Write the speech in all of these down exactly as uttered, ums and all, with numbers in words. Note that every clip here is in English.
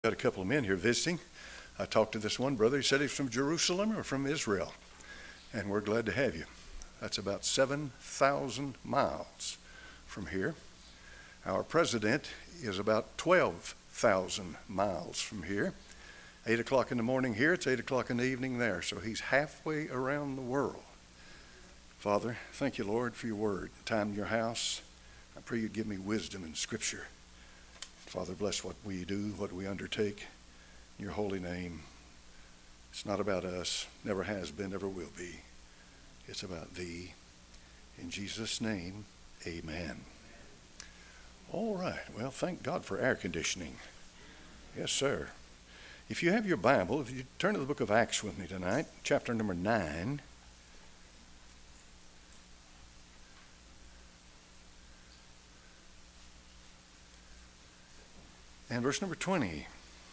Got a couple of men here visiting. I talked to this one brother. He said he's from Jerusalem or from Israel, and we're glad to have you. That's about seven thousand miles from here. Our president is about twelve thousand miles from here. eight o'clock in the morning here, it's eight o'clock in the evening there, so he's halfway around the world. Father, thank you, Lord, for your word. Time in your house, I pray you'd give me wisdom in Scripture. Father, bless what we do, what we undertake, in your holy name. It's not about us, never has been, never will be. It's about thee. In Jesus' name, amen. All right, well, thank God for air conditioning. Yes, sir. If you have your Bible, if you turn to the book of Acts with me tonight, chapter number nine. And verse number twenty.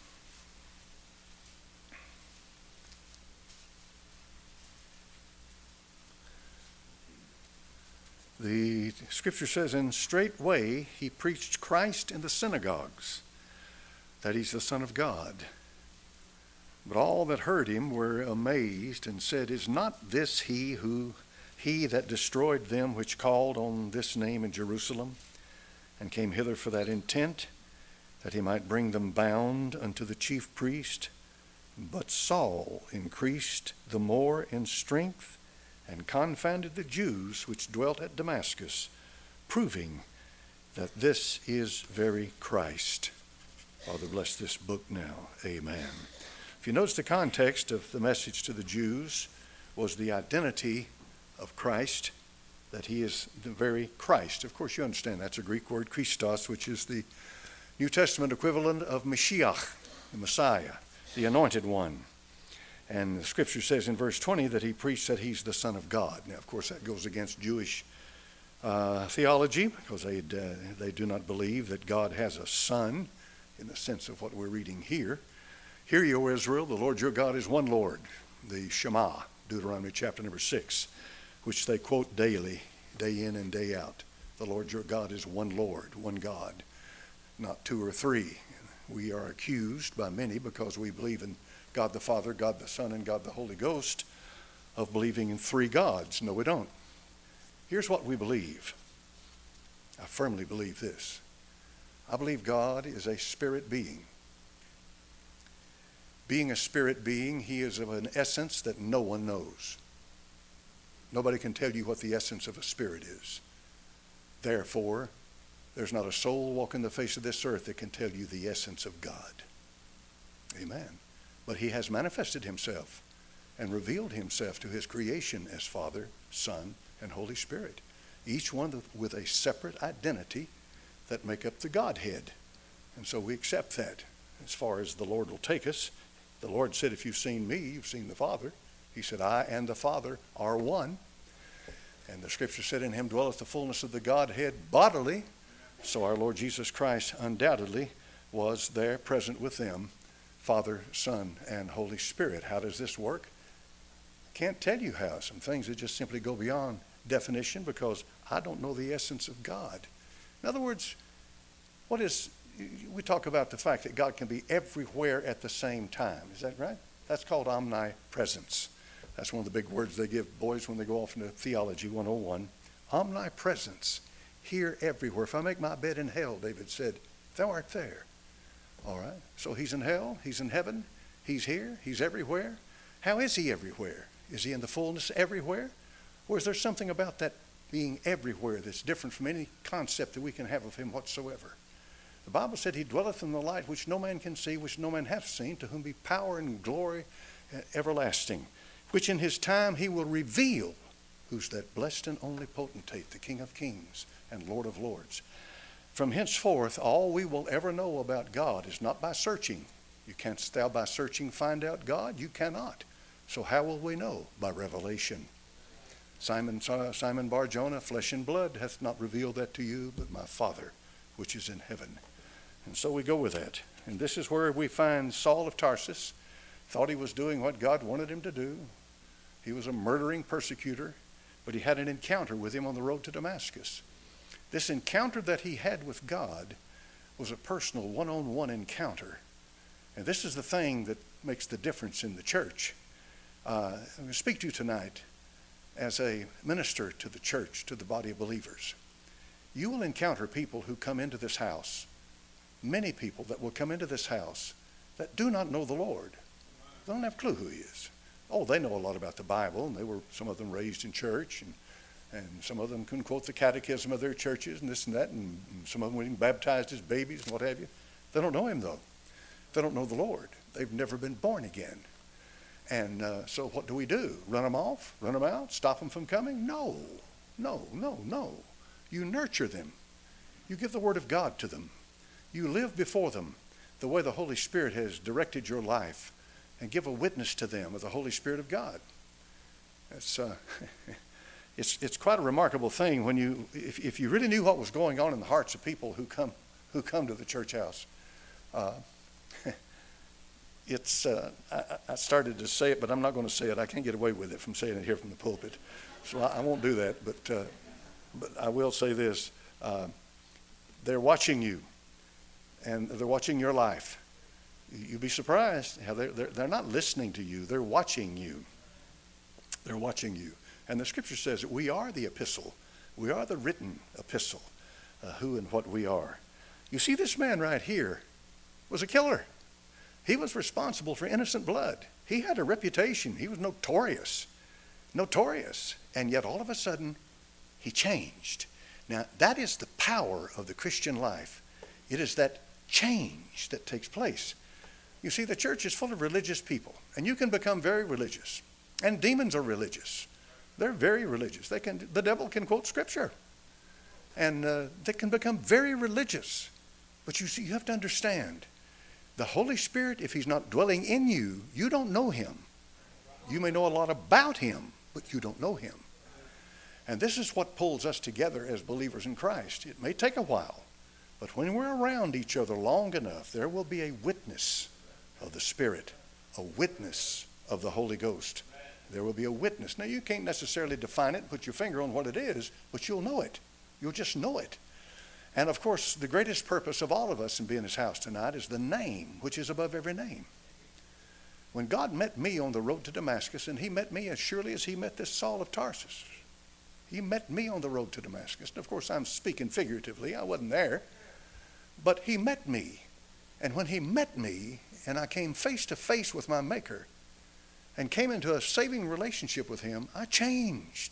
The scripture says, "And straightway he preached Christ in the synagogues, that he's the Son of God. But all that heard him were amazed and said, Is not this he who he that destroyed them which called on this name in Jerusalem, and came hither for that intent, that he might bring them bound unto the chief priest? But Saul increased the more in strength, and confounded the Jews which dwelt at Damascus, proving that this is very Christ." Father, bless this book now. Amen. If you notice, the context of the message to the Jews was the identity of Christ, that he is the very Christ. Of course, you understand that's a Greek word, Christos, which is the New Testament equivalent of Mashiach, the Messiah, the Anointed One. And the scripture says in verse twenty that he preached that he's the Son of God. Now, of course, that goes against Jewish uh, theology, because they uh, they do not believe that God has a son in the sense of what we're reading here. "Hear ye, O Israel, the Lord your God is one Lord," the Shema, Deuteronomy chapter number six, which they quote daily, day in and day out. The Lord your God is one Lord, one God, not two or three. We are accused by many, because we believe in God the Father, God the Son, and God the Holy Ghost, of believing in three gods. No, we don't. Here's what we believe. I firmly believe this. I believe God is a spirit being. Being a spirit being, he is of an essence that no one knows. Nobody can tell you what the essence of a spirit is. Therefore, there's not a soul walking the face of this earth that can tell you the essence of God. Amen. But he has manifested himself and revealed himself to his creation as Father, Son, and Holy Spirit, each one with a separate identity that make up the Godhead. And so we accept that as far as the Lord will take us. The Lord said, "If you've seen me, you've seen the Father." He said, "I and the Father are one." And the scripture said, "In him dwelleth the fullness of the Godhead bodily." So our Lord Jesus Christ undoubtedly was there present with them, Father, Son, and Holy Spirit. How does this work? I can't tell you how. Some things that just simply go beyond definition, because I don't know the essence of God. In other words, what is, we talk about the fact that God can be everywhere at the same time. Is that right? That's called omnipresence. That's one of the big words they give boys when they go off into Theology one oh one. Omnipresence. Here, everywhere. If I make my bed in hell, David said, thou art there. All right. So he's in hell. He's in heaven. He's here. He's everywhere. How is he everywhere? Is he in the fullness everywhere? Or is there something about that being everywhere that's different from any concept that we can have of him whatsoever? The Bible said he dwelleth in the light which no man can see, which no man hath seen, to whom be power and glory everlasting, which in his time he will reveal. Who's that blessed and only potentate, the King of kings and Lord of lords. From henceforth, all we will ever know about God is not by searching. You can't thou by searching find out God? You cannot. So how will we know? By revelation. Simon, Simon Bar-Jonah, flesh and blood hath not revealed that to you, but my Father, which is in heaven. And so we go with that. And this is where we find Saul of Tarsus. Thought he was doing what God wanted him to do. He was a murdering persecutor, but he had an encounter with him on the road to Damascus. This encounter that he had with God was a personal one-on-one encounter. And this is the thing that makes the difference in the church. Uh, I'm going to speak to you tonight as a minister to the church, to the body of believers. You will encounter people who come into this house, many people that will come into this house that do not know the Lord. They don't have a clue who he is. Oh, they know a lot about the Bible, and they were, some of them raised in church, and, and some of them can quote the catechism of their churches and this and that, and, and some of them were even baptized as babies and what have you. They don't know him, though. They don't know the Lord. They've never been born again. And uh, so what do we do? Run them off? Run them out? Stop them from coming? No, no, no, no. You nurture them. You give the Word of God to them. You live before them the way the Holy Spirit has directed your life, and give a witness to them of the Holy Spirit of God. It's, uh, it's, it's quite a remarkable thing when you, if, if you really knew what was going on in the hearts of people who come, who come to the church house. Uh, it's, uh, I, I started to say it, but I'm not going to say it. I can't get away with it from saying it here from the pulpit. So I, I won't do that, but, uh, but I will say this. Uh, they're watching you, and they're watching your life. You'd be surprised how they're, they're, they're not listening to you. They're watching you. They're watching you. And the scripture says that we are the epistle. We are the written epistle, uh, who and what we are. You see, this man right here was a killer. He was responsible for innocent blood. He had a reputation. He was notorious. Notorious. And yet all of a sudden, he changed. Now, that is the power of the Christian life. It is that change that takes place. You see, the church is full of religious people, and you can become very religious. And demons are religious. They're very religious. They can, the devil can quote scripture, and uh, they can become very religious. But you see, you have to understand, the Holy Spirit, if he's not dwelling in you, you don't know him. You may know a lot about him, but you don't know him. And this is what pulls us together as believers in Christ. It may take a while, but when we're around each other long enough, there will be a witness of the Spirit, a witness of the Holy Ghost. There will be a witness. Now, you can't necessarily define it, put your finger on what it is, but you'll know it. You'll just know it. And, of course, the greatest purpose of all of us in being in his house tonight is the name, which is above every name. When God met me on the road to Damascus, and he met me as surely as he met this Saul of Tarsus. He met me on the road to Damascus. And, of course, I'm speaking figuratively. I wasn't there. But he met me. And when he met me, and I came face to face with my Maker, and came into a saving relationship with him, I changed.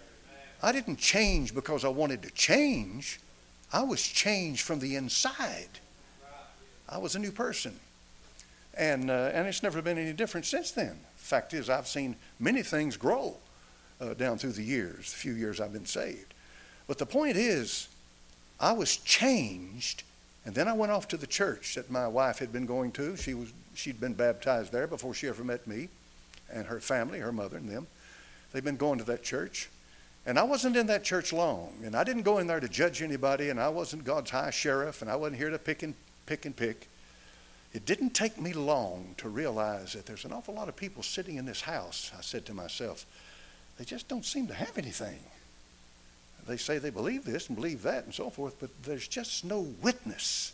I didn't change because I wanted to change. I was changed from the inside. I was a new person. And, uh, and it's never been any different since then. Fact is, I've seen many things grow uh, down through the years, the few years I've been saved. But the point is, I was changed. And then I went off to the church that my wife had been going to. She was, she'd been baptized there before she ever met me, and her family, her mother and them. They'd been going to that church. And I wasn't in that church long. And I didn't go in there to judge anybody, and I wasn't God's high sheriff, and I wasn't here to pick and pick and pick. It didn't take me long to realize that there's an awful lot of people sitting in this house. I said to myself, they just don't seem to have anything. They say they believe this and believe that and so forth, but there's just no witness.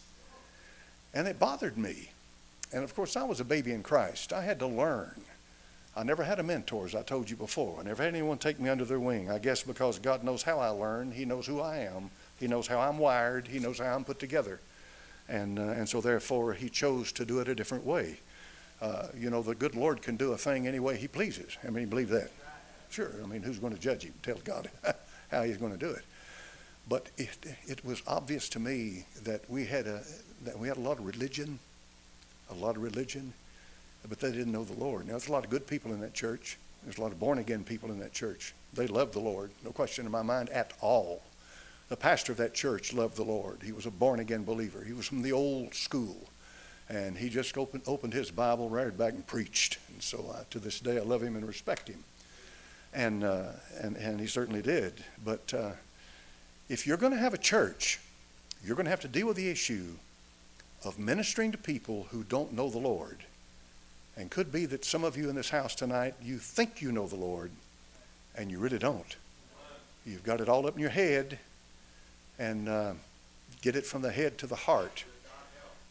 And it bothered me. And of course, I was a baby in Christ. I had to learn. I never had a mentor, as I told you before. I never had anyone take me under their wing. I guess because God knows how I learn. He knows who I am. He knows how I'm wired. He knows how I'm put together. And, uh, and so therefore, he chose to do it a different way. Uh, you know, the good Lord can do a thing any way he pleases. I mean, you believe that? Sure. I mean, who's going to judge him? Tell God how he's going to do it. But it, it was obvious to me that we had a that we had a lot of religion, a lot of religion, but they didn't know the Lord. Now, there's a lot of good people in that church. There's a lot of born-again people in that church. They loved the Lord, no question in my mind at all. The pastor of that church loved the Lord. He was a born-again believer. He was from the old school, and he just opened, opened his Bible, right back and preached. And so uh, to this day, I love him and respect him. And, uh, and, and he certainly did. But uh, if you're going to have a church, you're going to have to deal with the issue of ministering to people who don't know the Lord. And could be that some of you in this house tonight, you think you know the Lord, and you really don't. You've got it all up in your head, and uh, get it from the head to the heart.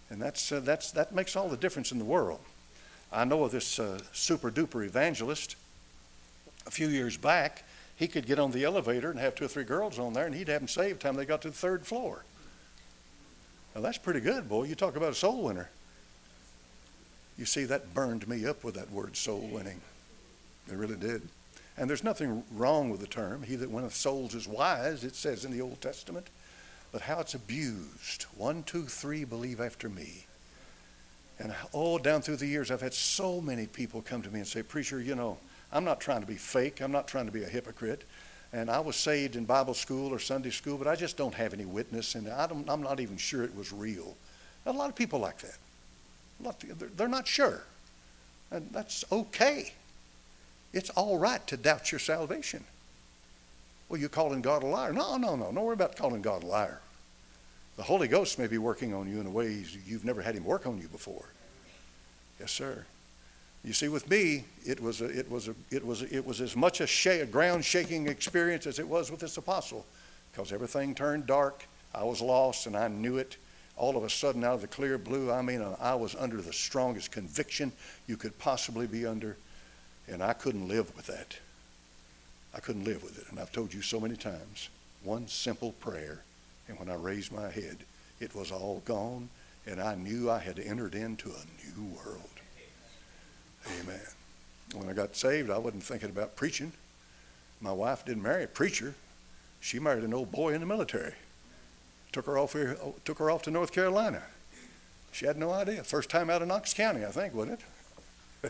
And that's, uh, that's, that makes all the difference in the world. I know of this uh, super duper evangelist. A few years back, he could get on the elevator and have two or three girls on there, and he'd have them saved time they got to the third floor. Now that's pretty good, boy. You talk about a soul winner. You see, that burned me up with that word, soul winning. It really did. And there's nothing wrong with the term. He that winneth souls is wise, it says in the Old Testament. But how it's abused. One, two, three, believe after me. And oh, down through the years, I've had so many people come to me and say, preacher, you know, I'm not trying to be fake. I'm not trying to be a hypocrite. And I was saved in Bible school or Sunday school, but I just don't have any witness, and I don't, I'm not even sure it was real. A lot of people like that. A lot, they're not sure. And that's okay. It's all right to doubt your salvation. Well, you're calling God a liar. No, no, no. Don't worry about calling God a liar. The Holy Ghost may be working on you in ways you've never had him work on you before. Yes, sir. You see, with me, it was a, it was a, it was a, it was as much a, sh- a ground-shaking experience as it was with this apostle, because everything turned dark. I was lost, and I knew it. All of a sudden, out of the clear blue, I mean, I was under the strongest conviction you could possibly be under, and I couldn't live with that. I couldn't live with it, and I've told you so many times. One simple prayer, and when I raised my head, it was all gone, and I knew I had entered into a new world. Amen. When I got saved, I wasn't thinking about preaching. My wife didn't marry a preacher. She married an old boy in the military. Took her off here, took her off to North Carolina. She had no idea. First time out of Knox County, I think, wasn't it?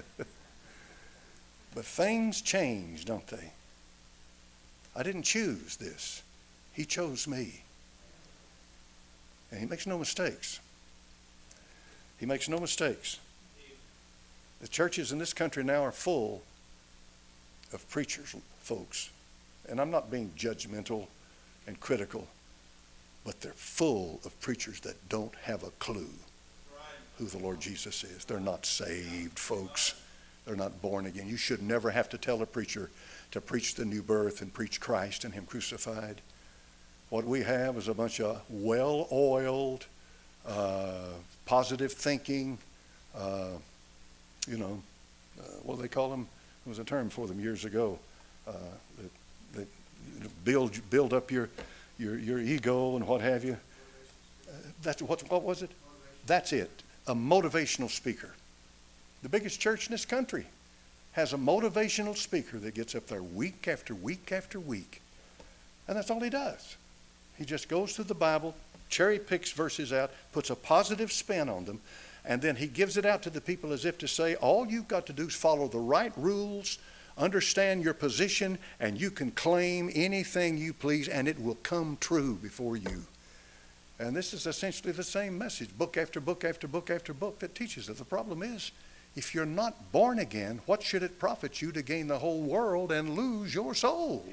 But things change, don't they? I didn't choose this. He chose me. And he makes no mistakes. He makes no mistakes. The churches in this country now are full of preachers, folks. And I'm not being judgmental and critical, but they're full of preachers that don't have a clue who the Lord Jesus is. They're not saved, folks. They're not born again. You should never have to tell a preacher to preach the new birth and preach Christ and him crucified. What we have is a bunch of well-oiled, uh, positive thinking, uh, you know, uh, what do they call them? There was a term for them years ago. Uh, that, that build build up your your your ego and what have you. Uh, that's what what was it? That's it. A motivational speaker. The biggest church in this country has a motivational speaker that gets up there week after week after week, and that's all he does. He just goes through the Bible, cherry picks verses out, puts a positive spin on them. And then he gives it out to the people as if to say, all you've got to do is follow the right rules, understand your position, and you can claim anything you please, and it will come true before you. And this is essentially the same message, book after book after book after book that teaches it. The problem is, if you're not born again, what should it profit you to gain the whole world and lose your soul?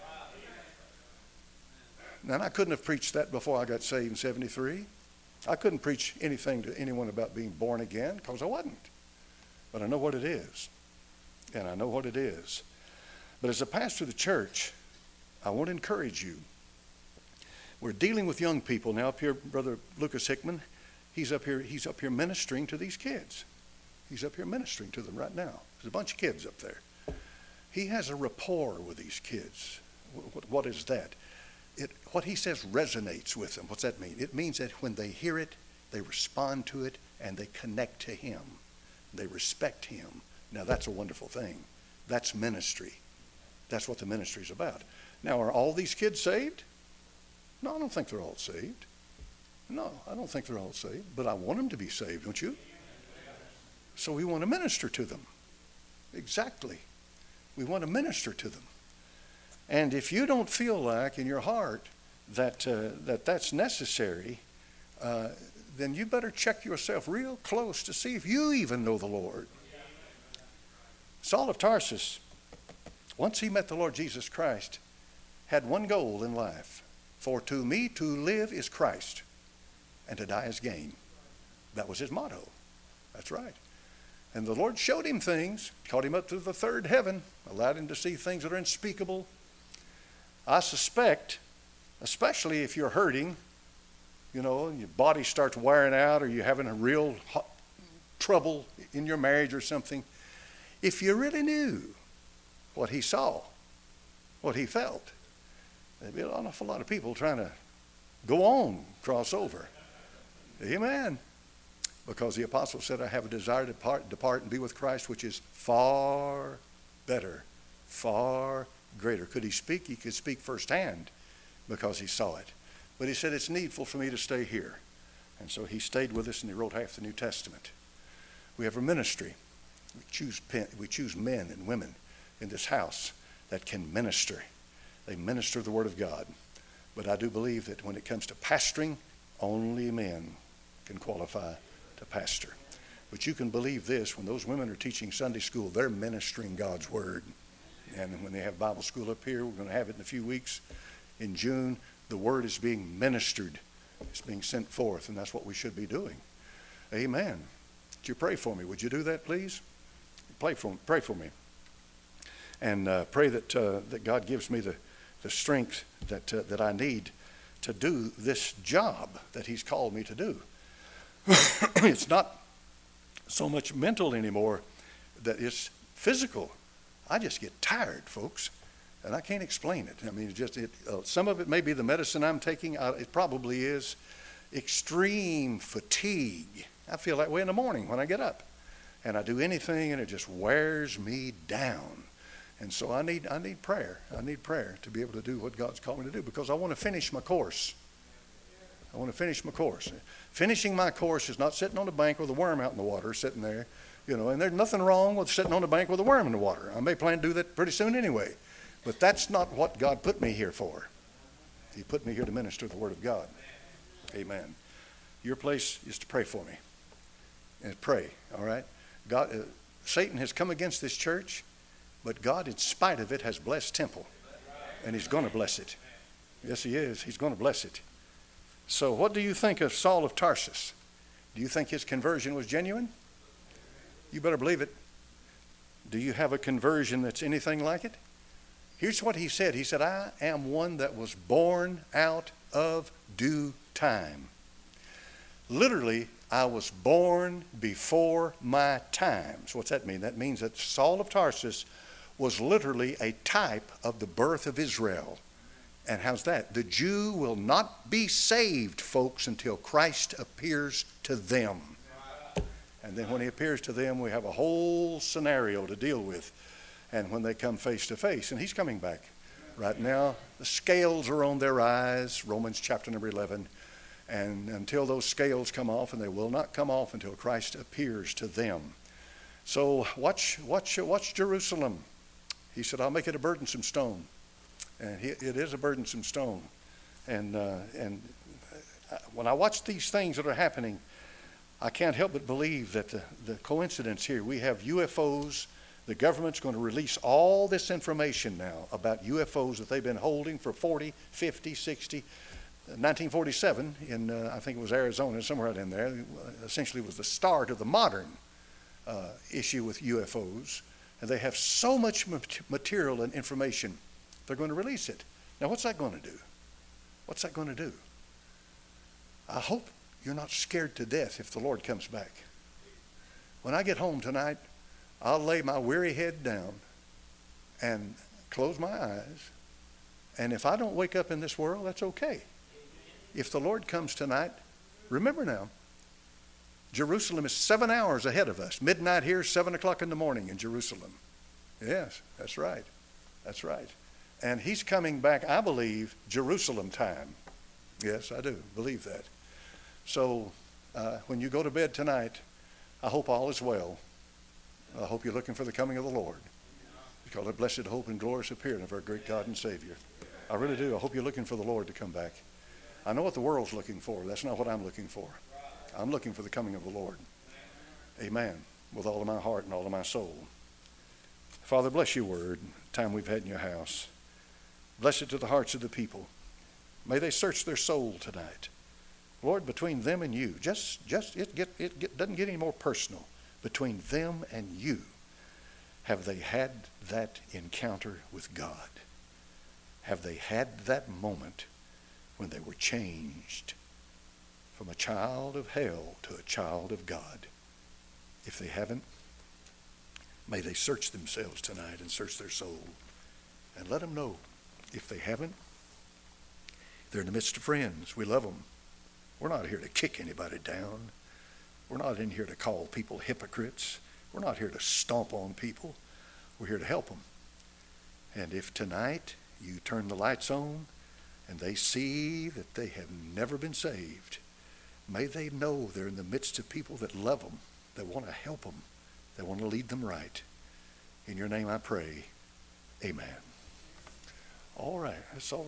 Now, I couldn't have preached that before I got saved in seventy-three. I couldn't preach anything to anyone about being born again because I wasn't. But I know what it is. And I know what it is. But as a pastor of the church, I want to encourage you. We're dealing with young people now. Up here, Brother Lucas Hickman, he's up here, he's up here ministering to these kids. He's up here ministering to them right now. There's a bunch of kids up there. He has a rapport with these kids. What, what is that? It, what he says resonates with them. What's that mean? It means that when they hear it, they respond to it, and they connect to him. They respect him. Now, that's a wonderful thing. That's ministry. That's what the ministry is about. Now, are all these kids saved? No, I don't think they're all saved. No, I don't think they're all saved. But I want them to be saved, don't you? So we want to minister to them. Exactly. We want to minister to them. And if you don't feel like in your heart that uh, that that's necessary, uh, then you better check yourself real close to see if you even know the Lord. Saul of Tarsus, once he met the Lord Jesus Christ, had one goal in life. For to me to live is Christ, and to die is gain. That was his motto. That's right. And the Lord showed him things, caught him up to the third heaven, allowed him to see things that are unspeakable. I suspect, especially if you're hurting, you know, and your body starts wearing out, or you're having a real hot trouble in your marriage or something, if you really knew what he saw, what he felt, there'd be an awful lot of people trying to go on, cross over. Amen. Because the apostle said, I have a desire to depart, depart and be with Christ, which is far better, far greater. Could he speak? He could speak firsthand because he saw it. But he said, it's needful for me to stay here. And so he stayed with us, and he wrote half the New Testament. We have a ministry. We choose, we choose men and women in this house that can minister. They minister the Word of God. But I do believe that when it comes to pastoring, only men can qualify to pastor. But you can believe this, when those women are teaching Sunday school, they're ministering God's Word. And when they have Bible school up here, we're going to have it in a few weeks. In June, the Word is being ministered. It's being sent forth, and that's what we should be doing. Amen. Would you pray for me? Would you do that, please? Pray for, pray for me. And uh, pray that, uh, that God gives me the, the strength that, uh, that I need to do this job that he's called me to do. It's not so much mental anymore, that it's physical. I just get tired, folks, and I can't explain it. I mean, it just it, uh, some of it may be the medicine I'm taking. Uh, it probably is extreme fatigue. I feel that way in the morning when I get up, and I do anything, and it just wears me down. And so I need I need prayer. I need prayer to be able to do what God's called me to do, because I want to finish my course. I want to finish my course. Finishing my course is not sitting on the bank with a worm out in the water, sitting there, you know, and there's nothing wrong with sitting on the bank with a worm in the water. I may plan to do that pretty soon anyway. But that's not what God put me here for. He put me here to minister the Word of God. Amen. Your place is to pray for me. And pray, all right? God, uh, Satan has come against this church, but God, in spite of it, has blessed Temple. And he's going to bless it. Yes, he is. He's going to bless it. So what do you think of Saul of Tarsus? Do you think his conversion was genuine? You better believe it. Do you have a conversion that's anything like it? Here's what he said. He said, I am one that was born out of due time. Literally, I was born before my time. So what's that mean? That means that Saul of Tarsus was literally a type of the birth of Israel. And how's that? The Jew will not be saved, folks, until Christ appears to them. And then when he appears to them, we have a whole scenario to deal with. And when they come face to face, and he's coming back. Right now, the scales are on their eyes, Romans chapter number eleven. And until those scales come off, and they will not come off until Christ appears to them. So watch, watch, watch Jerusalem. He said, I'll make it a burdensome stone. And he, it is a burdensome stone. And, uh, and when I watch these things that are happening, I can't help but believe that the, the coincidence here, we have U F Os. The government's going to release all this information now about U F Os that they've been holding for forty, fifty, sixty. nineteen forty-seven, in uh, I think it was Arizona, somewhere out in there, essentially was the start of the modern uh, issue with U F Os. And they have so much material and information, they're going to release it. Now, what's that going to do? What's that going to do? I hope you're not scared to death if the Lord comes back. When I get home tonight, I'll lay my weary head down and close my eyes. And if I don't wake up in this world, that's okay. If the Lord comes tonight, remember now, Jerusalem is seven hours ahead of us. Midnight here, seven o'clock in the morning in Jerusalem. Yes, that's right. That's right. And he's coming back, I believe, Jerusalem time. Yes, I do believe that. So uh, when you go to bed tonight, I hope all is well. I hope you're looking for the coming of the Lord. It's called a blessed hope and glorious appearing of our great God and Savior. I really do. I hope you're looking for the Lord to come back. I know what the world's looking for. That's not what I'm looking for. I'm looking for the coming of the Lord. Amen. With all of my heart and all of my soul. Father, bless your word, the time we've had in your house. Bless it to the hearts of the people. May they search their soul tonight. Lord, between them and you, just, just it, get, it get, doesn't get any more personal. Between them and you, have they had that encounter with God? Have they had that moment when they were changed? from a child of hell to a child of God. If they haven't, may they search themselves tonight and search their soul and let them know. If they haven't, they're in the midst of friends. We love them. We're not here to kick anybody down. We're not in here to call people hypocrites. We're not here to stomp on people. We're here to help them. And if tonight you turn the lights on and they see that they have never been saved, may they know they're in the midst of people that love them, that want to help them, that want to lead them right. In your name I pray, amen. All right, that's all.